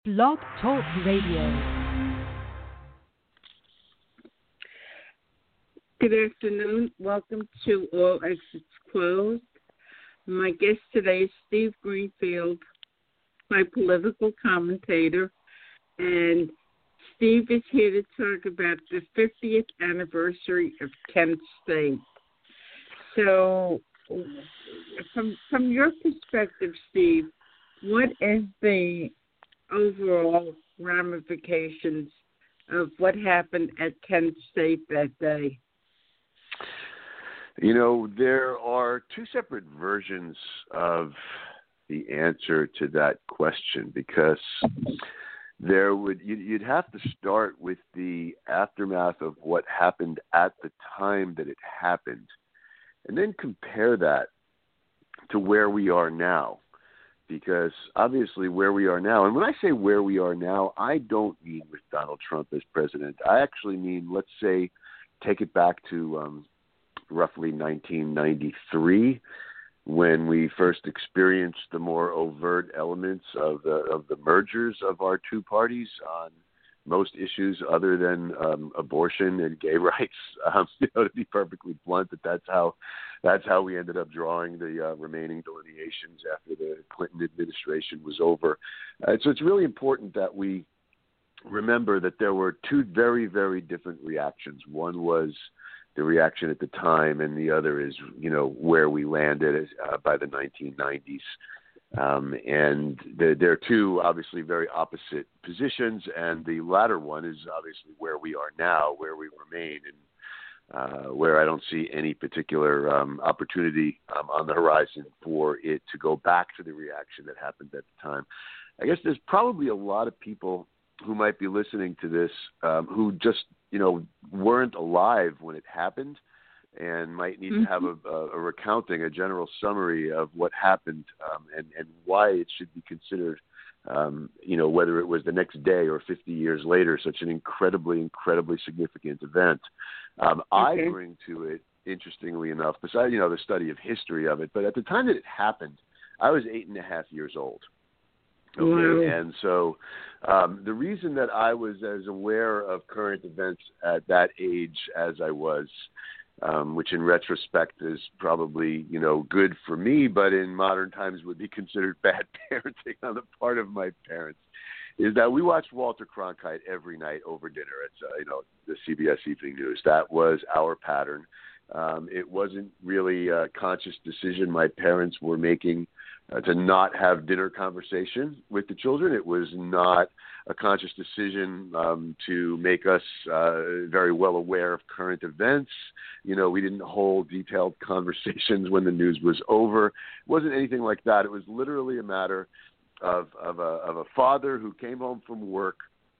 Blog Talk Radio. Good afternoon. Welcome to All Exits Closed. My guest today is Steve Greenfield, my political commentator, and Steve is here to talk about the 50th anniversary of Kent State. So, from your perspective, Steve, what is the overall ramifications of what happened at Kent State that day? You know, there are two separate versions of the answer to that question, because you'd have to start with the aftermath of what happened at the time that it happened, and then compare that to where we are now. Because obviously where we are now, and when I say where we are now, I don't mean with Donald Trump as president. I actually mean, let's say, take it back to roughly 1993, when we first experienced the more overt elements of the mergers of our two parties on most issues other than abortion and gay rights. To be perfectly blunt, that's how we ended up drawing the remaining delineations after the Clinton administration was over. So it's really important that we remember that there were two very, very different reactions. One was the reaction at the time, and the other is, where we landed by the 1990s. And they're two obviously very opposite positions, and the latter one is obviously where we are now, where we remain, and where I don't see any particular opportunity on the horizon for it to go back to the reaction that happened at the time. I guess there's probably a lot of people who might be listening to this who just, weren't alive when it happened, and might need to have a recounting, a general summary of what happened, and why it should be considered, whether it was the next day or 50 years later, such an incredibly, incredibly significant event. I bring to it, interestingly enough, besides, the study of history of it, but at the time that it happened, I was 8.5 years old. Okay, wow. And so the reason that I was as aware of current events at that age as I was, which in retrospect is probably, good for me, but in modern times would be considered bad parenting on the part of my parents, is that we watched Walter Cronkite every night over dinner at, the CBS Evening News. That was our pattern. It wasn't really a conscious decision my parents were making to not have dinner conversation with the children. It was not a conscious decision to make us very well aware of current events. We didn't hold detailed conversations when the news was over. It wasn't anything like that. It was literally a matter of a father who came home from work,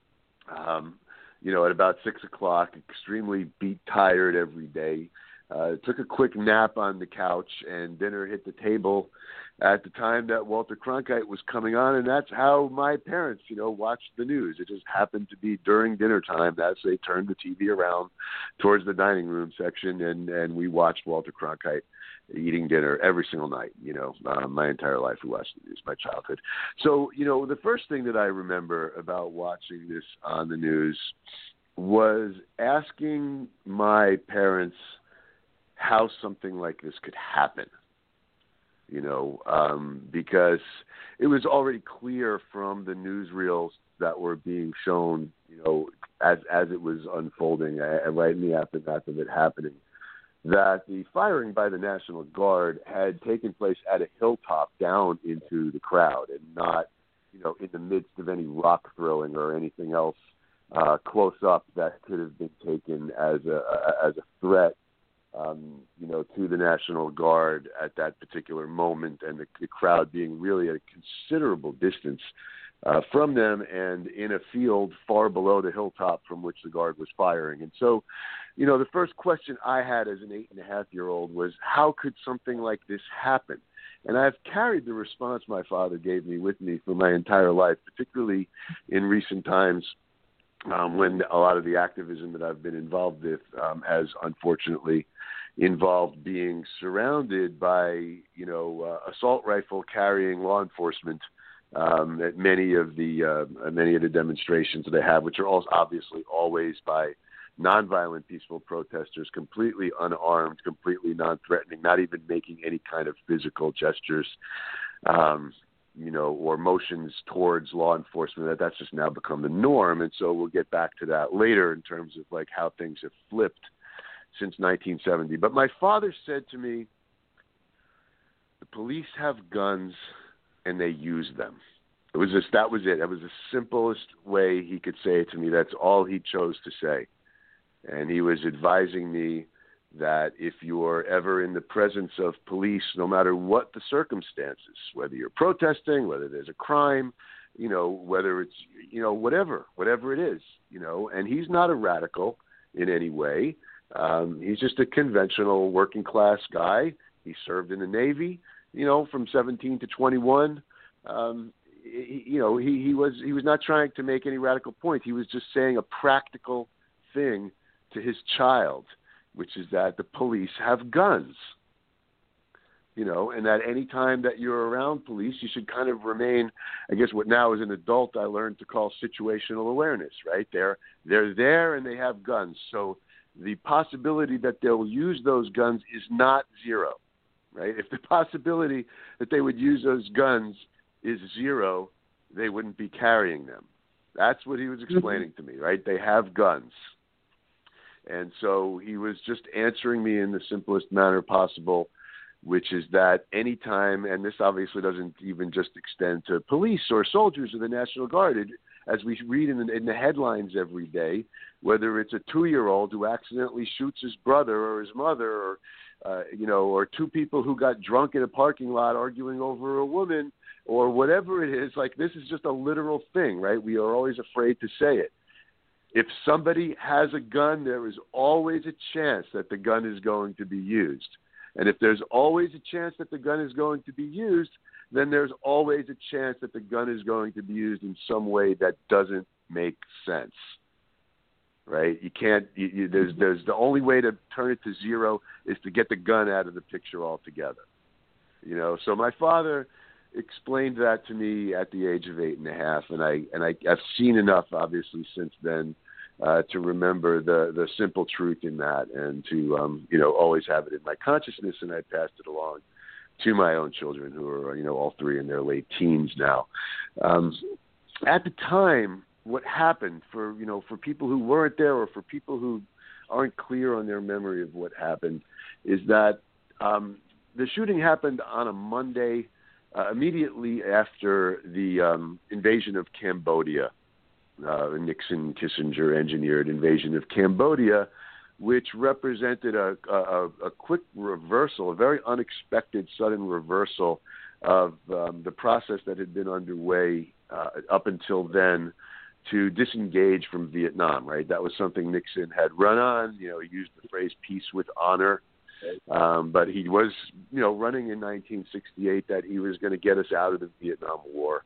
at about 6 o'clock, extremely beat tired every day, took a quick nap on the couch, and dinner hit the table at the time that Walter Cronkite was coming on, and that's how my parents, watched the news. It just happened to be during dinner time as they turned the TV around towards the dining room section, and we watched Walter Cronkite eating dinner every single night. My entire life we watched the news, my childhood. So, the first thing that I remember about watching this on the news was asking my parents how something like this could happen. Because it was already clear from the newsreels that were being shown, as it was unfolding, right in the aftermath of it happening, that the firing by the National Guard had taken place at a hilltop down into the crowd, and not, in the midst of any rock throwing or anything else close up that could have been taken as a threat, to the National Guard at that particular moment, and the crowd being really at a considerable distance from them and in a field far below the hilltop from which the Guard was firing. And so, the first question I had as an 8.5-year-old was, how could something like this happen? And I've carried the response my father gave me with me for my entire life, particularly in recent times, when a lot of the activism that I've been involved with has unfortunately involved being surrounded by, assault rifle carrying law enforcement at many of the demonstrations that they have, which are also obviously always by nonviolent, peaceful protesters, completely unarmed, completely non-threatening, not even making any kind of physical gestures, or motions towards law enforcement. That's just now become the norm, and so we'll get back to that later in terms of like how things have flipped since 1970. But my father said to me, "The police have guns, and they use them." That was it. That was the simplest way he could say it to me. That's all he chose to say. And he was advising me that if you're ever in the presence of police, no matter what the circumstances, whether you're protesting, whether there's a crime, whether it's, whatever it is, and he's not a radical in any way. He's just a conventional working class guy. He served in the Navy, from 17 to 21. He was not trying to make any radical point. He was just saying a practical thing to his child, which is that the police have guns, and that any time that you're around police, you should kind of remain, I guess what now as an adult I learned to call situational awareness, right? They're there and they have guns. So the possibility that they'll use those guns is not zero, right? If the possibility that they would use those guns is zero, they wouldn't be carrying them. That's what he was explaining to me, right? They have guns. And so he was just answering me in the simplest manner possible, which is that anytime, and this obviously doesn't even just extend to police or soldiers of the National Guard, as we read in the headlines every day, whether it's a 2-year-old who accidentally shoots his brother or his mother, or two people who got drunk in a parking lot arguing over a woman, or whatever it is, like this is just a literal thing, right? We are always afraid to say it. If somebody has a gun, there is always a chance that the gun is going to be used. And if there's always a chance that the gun is going to be used, then there's always a chance that the gun is going to be used in some way that doesn't make sense. Right? You can't. There's the only way to turn it to zero is to get the gun out of the picture altogether. So my father explained that to me at the age of 8.5, and I've seen enough, obviously, since then to remember the simple truth in that, and to always have it in my consciousness, and I passed it along to my own children, who are all three in their late teens now. At the time, what happened for people who weren't there, or for people who aren't clear on their memory of what happened, is that the shooting happened on a Monday. Immediately after the invasion of Cambodia, Nixon, Kissinger engineered invasion of Cambodia, which represented a quick reversal, a very unexpected, sudden reversal of the process that had been underway up until then to disengage from Vietnam, right? That was something Nixon had run on. He used the phrase peace with honor. But he was, running in 1968 that he was going to get us out of the Vietnam War.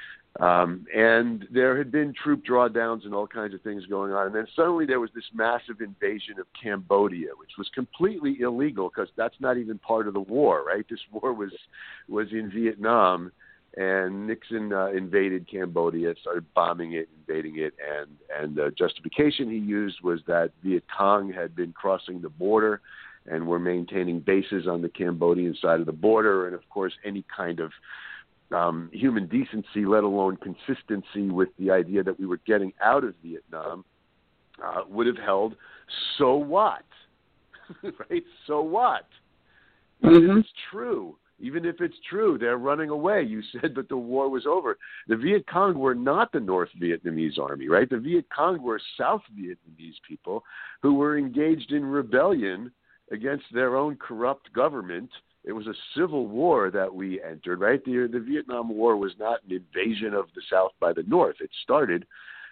And there had been troop drawdowns and all kinds of things going on. And then suddenly there was this massive invasion of Cambodia, which was completely illegal because that's not even part of the war, right? This war was in Vietnam, and Nixon invaded Cambodia, started bombing it, invading it, and the justification he used was that Viet Cong had been crossing the border and were maintaining bases on the Cambodian side of the border. And, of course, any kind of human decency, let alone consistency with the idea that we were getting out of Vietnam, would have held, so what? Right? So what? Even if it's true, they're running away. You said that the war was over. The Viet Cong were not the North Vietnamese army, right? The Viet Cong were South Vietnamese people who were engaged in rebellion against their own corrupt government. It was a civil war that we entered, right? The Vietnam War was not an invasion of the South by the North. It started,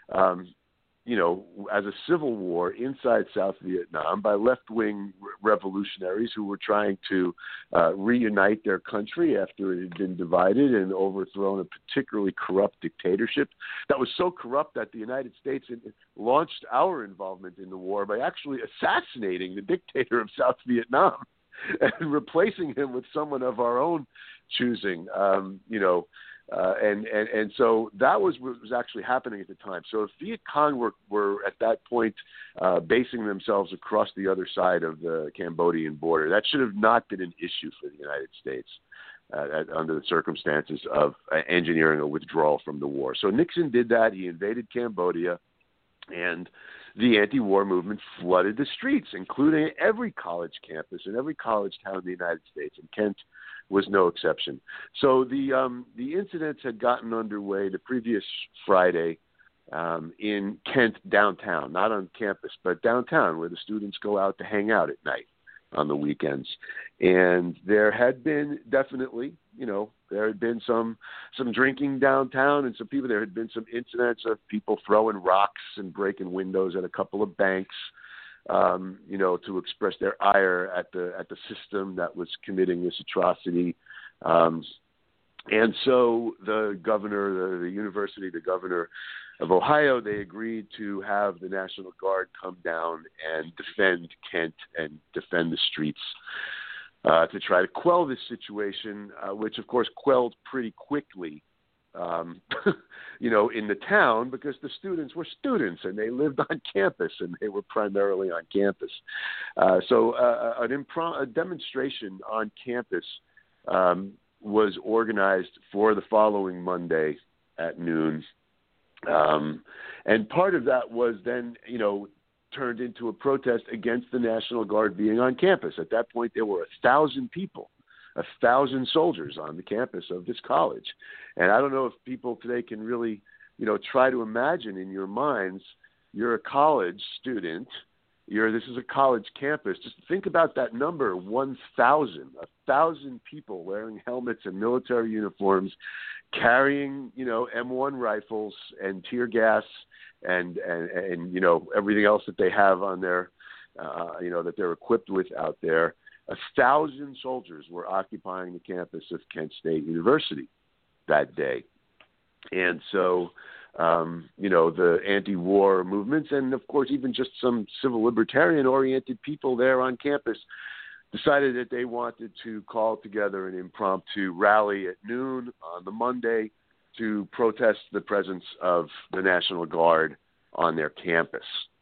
as a civil war inside South Vietnam by left-wing revolutionaries who were trying to reunite their country after it had been divided and overthrown a particularly corrupt dictatorship that was so corrupt that the United States launched our involvement in the war by actually assassinating the dictator of South Vietnam and replacing him with someone of our own choosing. And so that was what was actually happening at the time. So if Viet Cong were at that point basing themselves across the other side of the Cambodian border, that should have not been an issue for the United States under the circumstances of engineering a withdrawal from the war. So Nixon did that. He invaded Cambodia, and the anti-war movement flooded the streets, including every college campus and every college town in the United States, and Kent was no exception. So the incidents had gotten underway the previous Friday in Kent downtown, not on campus, but downtown, where the students go out to hang out at night on the weekends. And there had been definitely, there had been some drinking downtown, and some people. There had been some incidents of people throwing rocks and breaking windows at a couple of banks, to express their ire at the system that was committing this atrocity. And so the governor, the university, the governor of Ohio, they agreed to have the National Guard come down and defend Kent and defend the streets to try to quell this situation, which, of course, quelled pretty quickly, in the town, because the students were students and they lived on campus and they were primarily on campus. So a demonstration on campus was organized for the following Monday at noon. And part of that was then, turned into a protest against the National Guard being on campus. At that point, there were 1,000 people, 1,000 soldiers on the campus of this college. And I don't know if people today can really, try to imagine in your minds, you're a college student, this is a college campus. Just think about that number, 1,000 people wearing helmets and military uniforms, carrying, M1 rifles and tear gas and everything else that they have on their, that they're equipped with out there. 1,000 soldiers were occupying the campus of Kent State University that day. And so, the anti-war movements and, of course, even just some civil libertarian-oriented people there on campus decided that they wanted to call together an impromptu rally at noon on the Monday to protest the presence of the National Guard on their campus.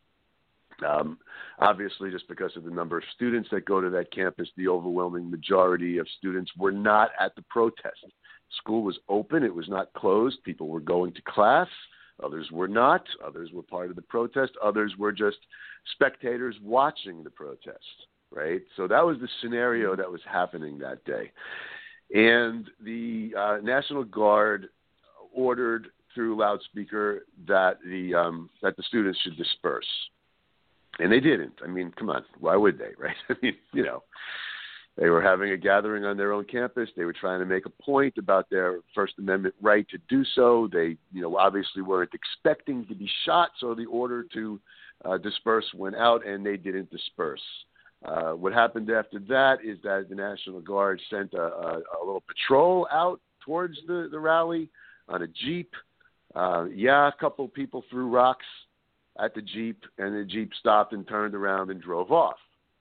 Obviously, just because of the number of students that go to that campus, the overwhelming majority of students were not at the protest. School was open. It was not closed. People were going to class. Others were not. Others were part of the protest. Others were just spectators watching the protest, right? So that was the scenario that was happening that day. And the National Guard ordered through loudspeaker that the students should disperse. And they didn't. I mean, come on. Why would they, right? I mean, they were having a gathering on their own campus. They were trying to make a point about their First Amendment right to do so. They, obviously weren't expecting to be shot, so the order to disperse went out, and they didn't disperse. What happened after that is that the National Guard sent a little patrol out towards the rally on a Jeep. A couple people threw rocks at the Jeep, and the Jeep stopped and turned around and drove off.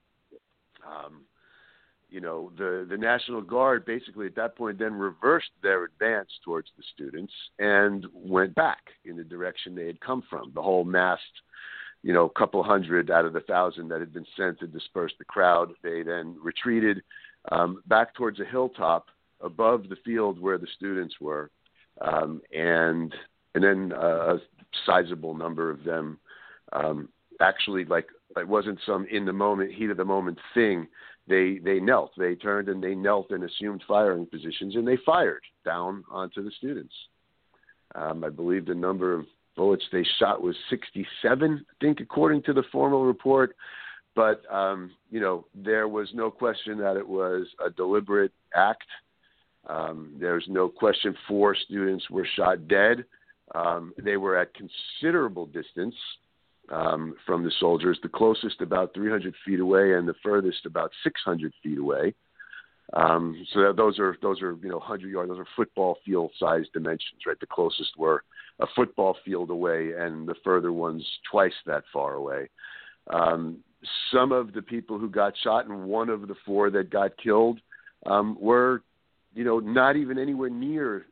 The National Guard basically at that point then reversed their advance towards the students and went back in the direction they had come from. The whole massed, couple hundred out of the 1,000 that had been sent to disperse the crowd, they then retreated back towards a hilltop above the field where the students were, and then a sizable number of them actually, like, it wasn't some in the moment, heat of the moment thing. They knelt. They turned and they knelt and assumed firing positions, and they fired down onto the students. I believe the number of bullets they shot was 67, I think, according to the formal report. But, there was no question that it was a deliberate act. There's no question 4 students were shot dead. They were at considerable distance from the soldiers, the closest about 300 feet away and the furthest about 600 feet away. So those are 100 yards, those are football field size dimensions, right? The closest were a football field away and the further ones twice that far away. Some of the people who got shot and one of the 4 that got killed were, not even anywhere near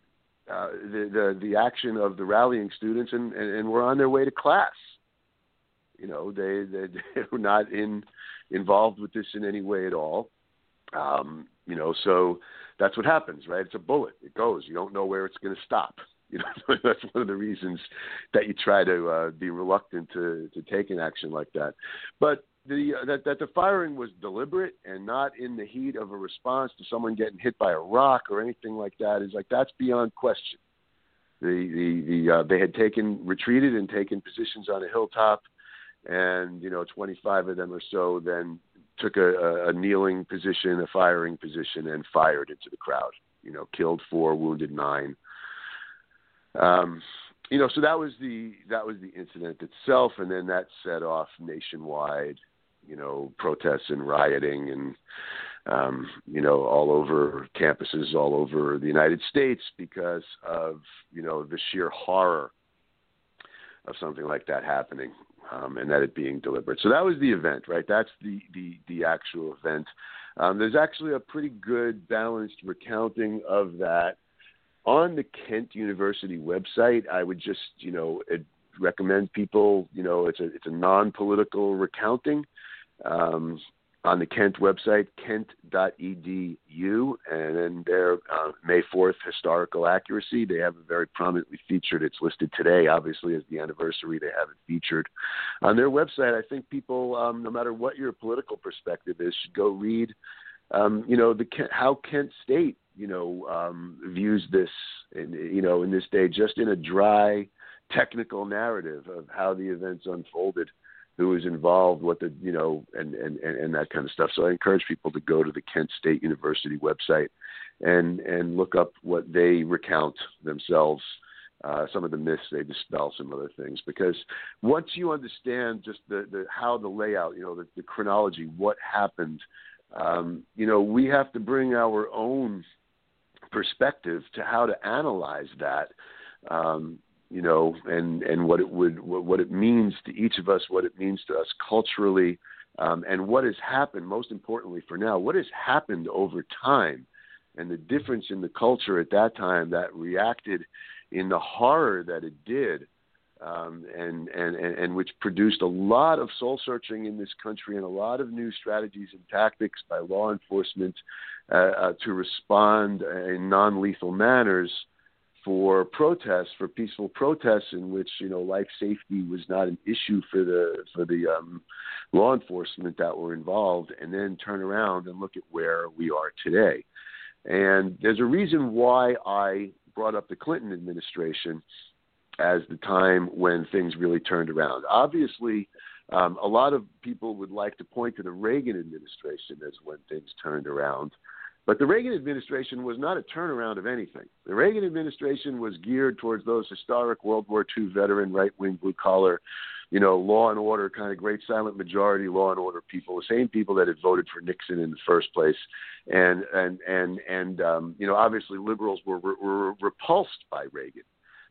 the action of the rallying students and were on their way to class. You know, they were not involved with this in any way at all. You know, so that's what happens, right? It's a bullet. It goes. You don't know where it's going to stop. You know, that's one of the reasons that you try to be reluctant to take an action like that. But that the firing was deliberate and not in the heat of a response to someone getting hit by a rock or anything like that is like, that's beyond question. They had retreated and taken positions on a hilltop, and, you know, 25 of them or so then took a kneeling position, a firing position, and fired into the crowd. You know, killed 4, wounded 9. You know, so that was the incident itself, and then that set off nationwide, you know, protests and rioting, and you know, all over campuses all over the United States because of, you know, the sheer horror of something like that happening, and that it being deliberate. So that was the event, right? That's the actual event. There's actually a pretty good balanced recounting of that on the Kent University website. I would just, you know, recommend people, you know, it's a non-political recounting on the Kent website, kent.edu, and then their May 4th historical accuracy. They have it very prominently featured. It's listed today, obviously, as the anniversary. They have it featured on their website. I think people, no matter what your political perspective is, should go read, you know, how Kent State, you know, views this, you know, in this day, just in a dry, technical narrative of how the events unfolded, who was involved, what the, you know, and that kind of stuff. So I encourage people to go to the Kent State University website and look up what they recount themselves, some of the myths they dispel, some other things. Because once you understand just the how the layout, you know, the chronology, what happened, you know, we have to bring our own perspective to how to analyze that, you know, and what it means to each of us, what it means to us culturally, and what has happened, most importantly for now, what has happened over time, and the difference in the culture at that time that reacted in the horror that it did, and which produced a lot of soul searching in this country and a lot of new strategies and tactics by law enforcement to respond in non-lethal manners for protests, for peaceful protests in which, you know, life safety was not an issue for the law enforcement that were involved, and then turn around and look at where we are today. And there's a reason why I brought up the Clinton administration as the time when things really turned around. Obviously, a lot of people would like to point to the Reagan administration as when things turned around. But the Reagan administration was not a turnaround of anything. The Reagan administration was geared towards those historic World War II veteran, right-wing, blue-collar, you know, law and order, kind of great silent majority law and order people, the same people that had voted for Nixon in the first place. And you know, obviously liberals were repulsed by Reagan.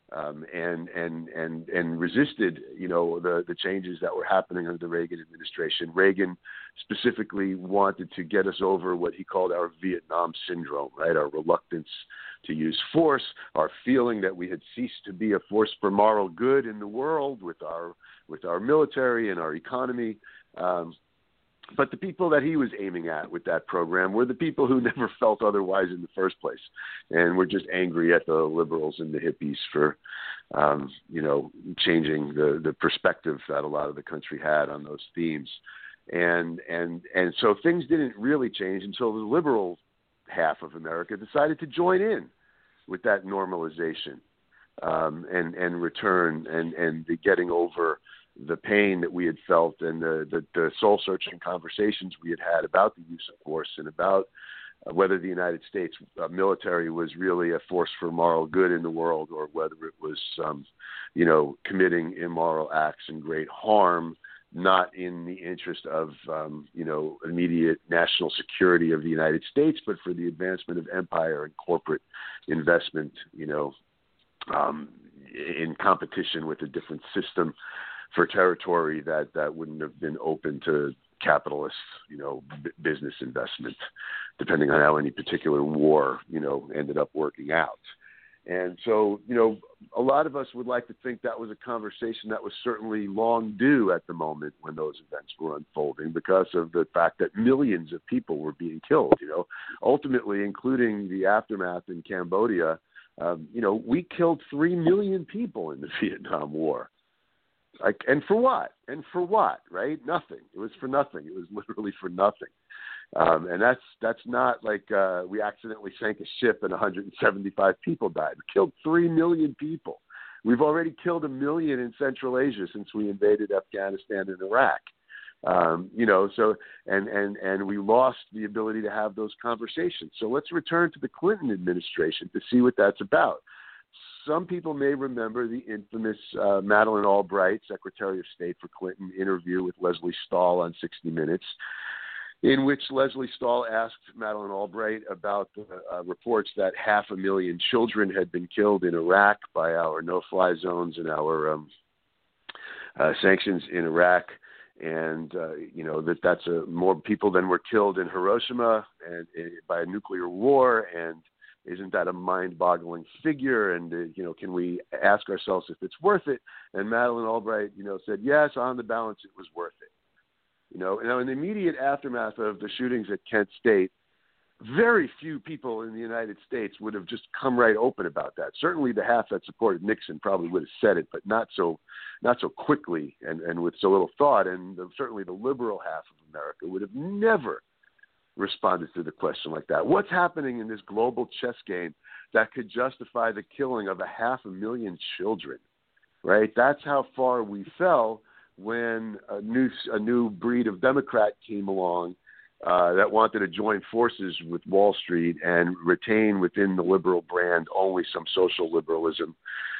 And resisted, you know, the changes that were happening under the Reagan administration. Reagan specifically wanted to get us over what he called our Vietnam syndrome, right? Our reluctance to use force, our feeling that we had ceased to be a force for moral good in the world with our military and our economy. But the people that he was aiming at with that program were the people who never felt otherwise in the first place, and were just angry at the liberals and the hippies for, you know, changing the perspective that a lot of the country had on those themes. And so things didn't really change until the liberal half of America decided to join in with that normalization, and return and the getting over the pain that we had felt and the soul-searching conversations we had had about the use of force and about whether the United States military was really a force for moral good in the world, or whether it was, you know, committing immoral acts and great harm, not in the interest of, you know, immediate national security of the United States, but for the advancement of empire and corporate investment, you know, in competition with a different system for territory that wouldn't have been open to capitalist, you know, business investment, depending on how any particular war, you know, ended up working out. And so, a lot of us would like to think that was a conversation that was certainly long due at the moment when those events were unfolding, because of the fact that millions of people were being killed, ultimately, including the aftermath in Cambodia. We killed 3 million people in the Vietnam War. And for what? Right? Nothing. It was for nothing. It was literally for nothing. And that's not like we accidentally sank a ship and 175 people died. We killed 3 million people. We've already killed 1 million in Central Asia since we invaded Afghanistan and Iraq. So we lost the ability to have those conversations. So let's return to the Clinton administration to see what that's about. Some people may remember the infamous Madeleine Albright, Secretary of State for Clinton, interview with Leslie Stahl on 60 Minutes, in which Leslie Stahl asked Madeleine Albright about the reports that 500,000 children had been killed in Iraq by our no-fly zones and our sanctions in Iraq, and that's more people than were killed in Hiroshima and by a nuclear war. And isn't that a mind-boggling figure? And can we ask ourselves if it's worth it? And Madeleine Albright, said yes, on the balance, it was worth it. In the immediate aftermath of the shootings at Kent State, very few people in the United States would have just come right open about that. Certainly the half that supported Nixon probably would have said it, but not so quickly and with so little thought. And certainly the liberal half of America would have never responded to the question like that. What's happening in this global chess game that could justify the killing of 500,000 children, right? That's how far we fell when a new breed of Democrat came along that wanted to join forces with Wall Street and retain within the liberal brand only some social liberalism.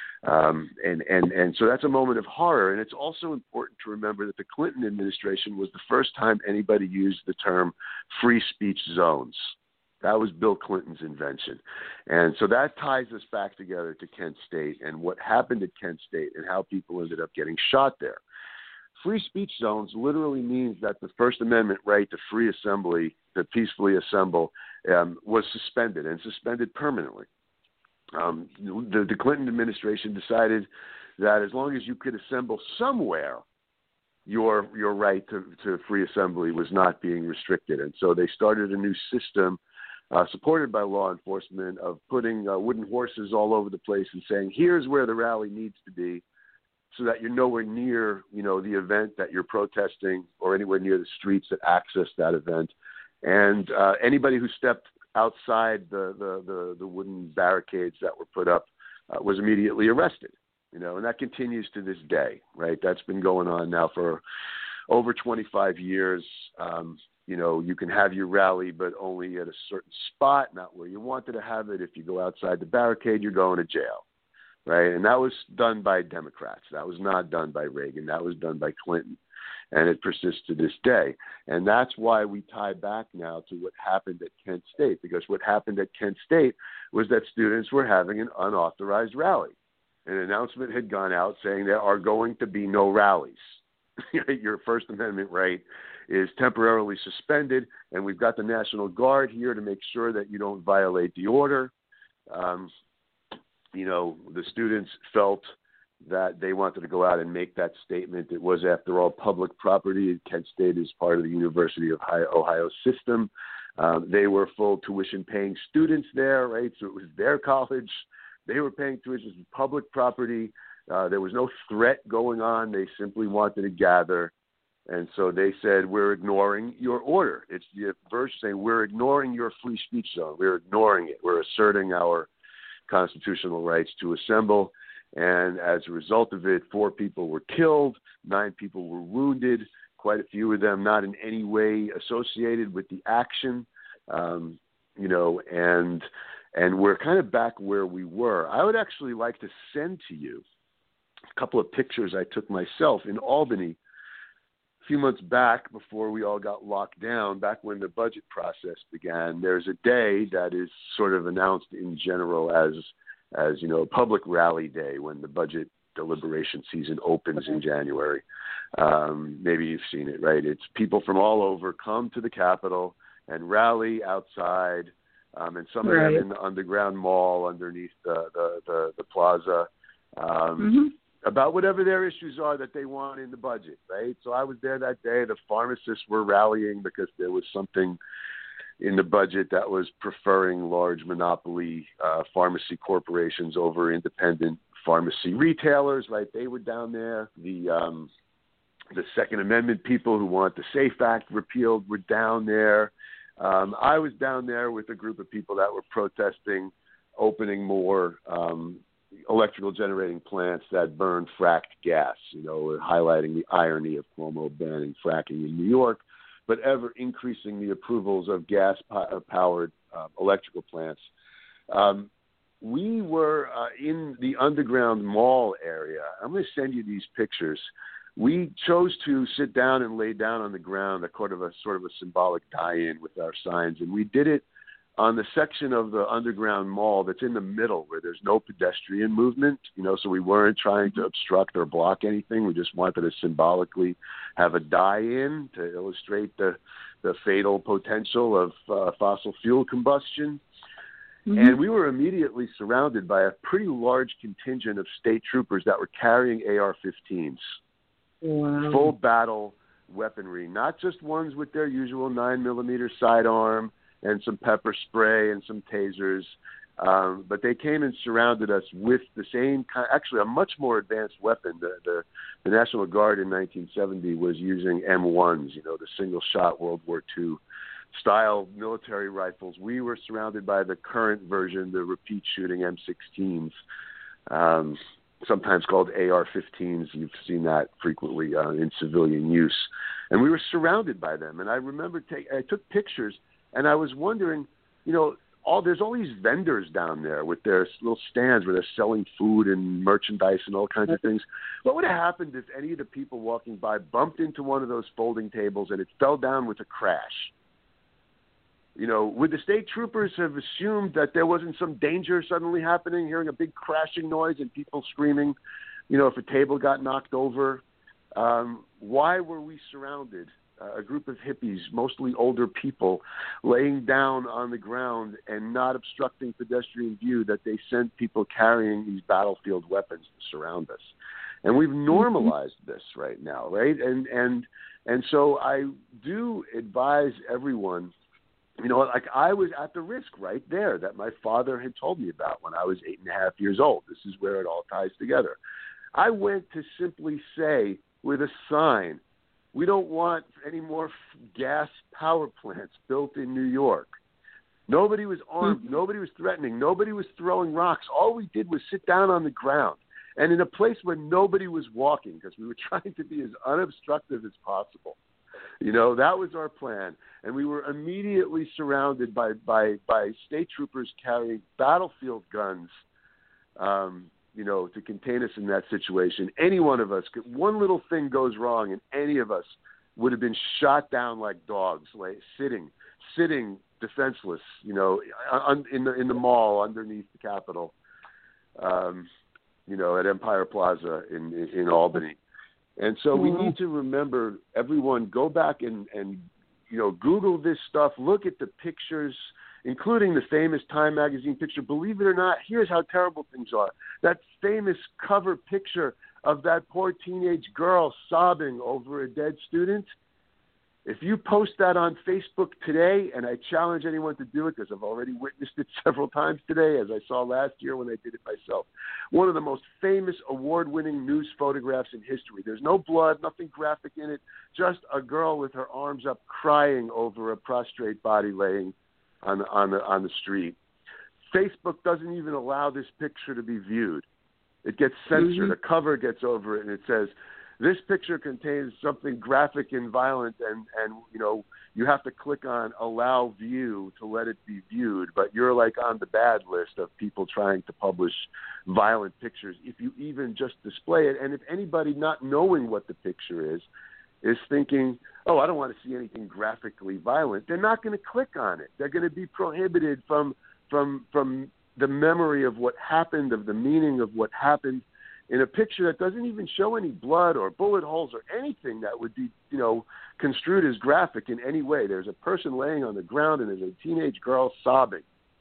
And so that's a moment of horror. And it's also important to remember that the Clinton administration was the first time anybody used the term free speech zones. That was Bill Clinton's invention. And so that ties us back together to Kent State and what happened at Kent State and how people ended up getting shot there. Free speech zones literally means that the First Amendment right to free assembly, to peacefully assemble, was suspended and suspended permanently. The Clinton administration decided that as long as you could assemble somewhere, your right to free assembly was not being restricted. And so they started a new system supported by law enforcement of putting wooden horses all over the place and saying, here's where the rally needs to be, so that you're nowhere near, the event that you're protesting or anywhere near the streets that access that event. And anybody who stepped outside the wooden barricades that were put up was immediately arrested, and that continues to this day, right? That's been going on now for over 25 years. You can have your rally, but only at a certain spot, not where you wanted to have it. If you go outside the barricade, you're going to jail. Right, and that was done by Democrats. That was not done by Reagan. That was done by Clinton, and it persists to this day. And that's why we tie back now to what happened at Kent State, because what happened at Kent State was that students were having an unauthorized rally. An announcement had gone out saying there are going to be no rallies. Your First Amendment right is temporarily suspended, and we've got the National Guard here to make sure that you don't violate the order. The students felt that they wanted to go out and make that statement. It was, after all, public property. Kent State is part of the University of Ohio system. They were full tuition-paying students there, right? So it was their college. They were paying tuition. It was public property. There was no threat going on. They simply wanted to gather. And so they said, we're ignoring your order. It's the verse saying, we're ignoring your free speech zone. We're ignoring it. We're asserting our constitutional rights to assemble. And as a result of it, 4 people were killed, 9 people were wounded, quite a few of them not in any way associated with the action, and we're kind of back where we were. I would actually like to send to you a couple of pictures I took myself in Albany a few months back before we all got locked down, back when the budget process began. There's a day that is sort of announced in general as public rally day when the budget deliberation season opens in January. Maybe you've seen it, right? It's people from all over come to the Capitol and rally outside and some of them in the underground mall underneath the plaza, about whatever their issues are that they want in the budget, right? So I was there that day. The pharmacists were rallying because there was something in the budget that was preferring large monopoly pharmacy corporations over independent pharmacy retailers, right? They were down there. The Second Amendment people who want the SAFE Act repealed were down there. I was down there with a group of people that were protesting opening more electrical generating plants that burn fracked gas, highlighting the irony of Cuomo banning fracking in New York, but ever increasing the approvals of gas-powered electrical plants. We were in the underground mall area. I'm going to send you these pictures. We chose to sit down and lay down on the ground, sort of a symbolic die-in with our signs, and we did it on the section of the underground mall that's in the middle where there's no pedestrian movement, so we weren't trying to obstruct or block anything. We just wanted to symbolically have a die-in to illustrate the fatal potential of fossil fuel combustion. And we were immediately surrounded by a pretty large contingent of state troopers that were carrying AR-15s. Wow. Full battle weaponry, not just ones with their usual 9mm sidearm and some pepper spray and some tasers, but they came and surrounded us with the same kind, actually a much more advanced weapon. The National Guard in 1970 was using M1s, the single-shot World War II style military rifles. We were surrounded by the current version, the repeat-shooting M16s, sometimes called AR-15s. You've seen that frequently in civilian use. And we were surrounded by them. And I remember I took pictures, and I was wondering, there's all these vendors down there with their little stands where they're selling food and merchandise and all kinds of things. What would have happened if any of the people walking by bumped into one of those folding tables and it fell down with a crash? Would the state troopers have assumed that there wasn't some danger suddenly happening, hearing a big crashing noise and people screaming, if a table got knocked over? Why were we surrounded? A group of hippies, mostly older people, laying down on the ground and not obstructing pedestrian view, that they sent people carrying these battlefield weapons to surround us. And we've normalized this right now, right? And so I do advise everyone, I was at the risk right there that my father had told me about when I was 8.5 years old. This is where it all ties together. I went to simply say with a sign, we don't want any more gas power plants built in New York. Nobody was armed. Nobody was threatening. Nobody was throwing rocks. All we did was sit down on the ground and in a place where nobody was walking, because we were trying to be as unobstructive as possible. That was our plan. And we were immediately surrounded by state troopers carrying battlefield guns, to contain us in that situation. Any one of us, one little thing goes wrong and any of us would have been shot down like dogs, like sitting defenseless, in the mall underneath the Capitol, at Empire Plaza in Albany. And so we need to remember, everyone, go back and Google this stuff, look at the pictures, including the famous Time magazine picture. Believe it or not, here's how terrible things are. That famous cover picture of that poor teenage girl sobbing over a dead student. If you post that on Facebook today, and I challenge anyone to do it because I've already witnessed it several times today, as I saw last year when I did it myself, one of the most famous award-winning news photographs in history. There's no blood, nothing graphic in it, just a girl with her arms up crying over a prostrate body laying on the street. Facebook doesn't even allow this picture to be viewed. It gets censored. A cover gets over it, and it says, this picture contains something graphic and violent, and you have to click on allow view to let it be viewed, but you're like on the bad list of people trying to publish violent pictures if you even just display it. And if anybody not knowing what the picture is thinking, oh, I don't want to see anything graphically violent, they're not going to click on it. They're going to be prohibited from the memory of what happened, of the meaning of what happened, in a picture that doesn't even show any blood or bullet holes or anything that would be, construed as graphic in any way. There's a person laying on the ground and there's a teenage girl sobbing.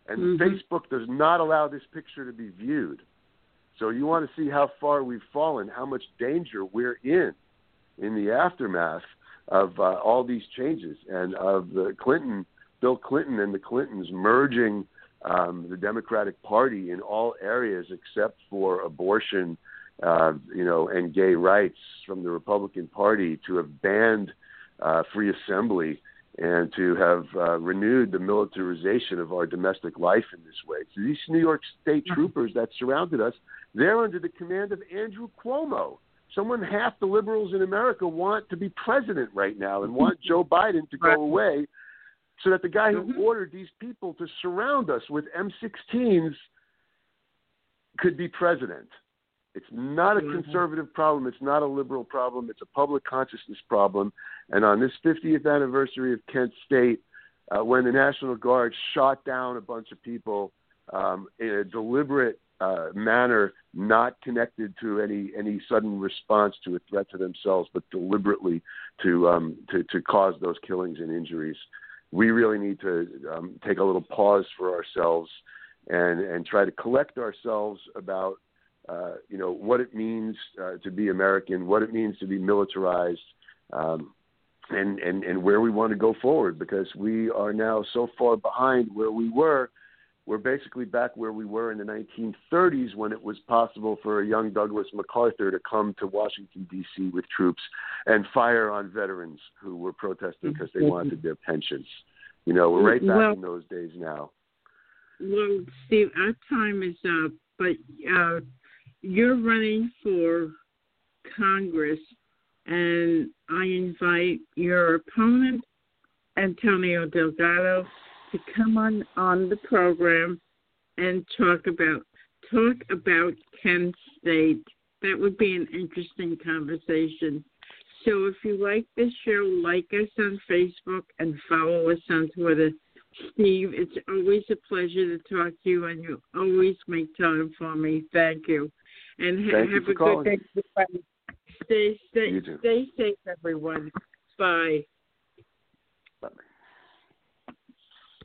And Facebook does not allow this picture to be viewed. So you want to see how far we've fallen, how much danger we're in the aftermath of all these changes and of Bill Clinton and the Clintons merging the Democratic Party in all areas except for abortion, and gay rights from the Republican Party, to have banned free assembly and to have renewed the militarization of our domestic life in this way. So these New York State troopers that surrounded us, they're under the command of Andrew Cuomo, someone half the liberals in America want to be president right now and want Joe Biden to go away, so that the guy who ordered these people to surround us with M16s could be president. It's not a conservative problem. It's not a liberal problem. It's a public consciousness problem. And on this 50th anniversary of Kent State, when the National Guard shot down a bunch of people in a deliberate manner, not connected to any sudden response to a threat to themselves, but deliberately to cause those killings and injuries, we really need to take a little pause for ourselves and try to collect ourselves about what it means to be American, what it means to be militarized, and where we want to go forward, because we are now so far behind where we were. We're basically back where we were in the 1930s, when it was possible for a young Douglas MacArthur to come to Washington, D.C. with troops and fire on veterans who were protesting because they wanted their pensions. We're right back in those days now. Well, Steve, our time is up, but you're running for Congress, and I invite your opponent, Antonio Delgado, to come on the program and talk about Kent State. That would be an interesting conversation. So if you like this show, like us on Facebook and follow us on Twitter. Steve, it's always a pleasure to talk to you, and you always make time for me. Thank you. And have a good day, everybody. Stay safe, everyone. Bye. Bye.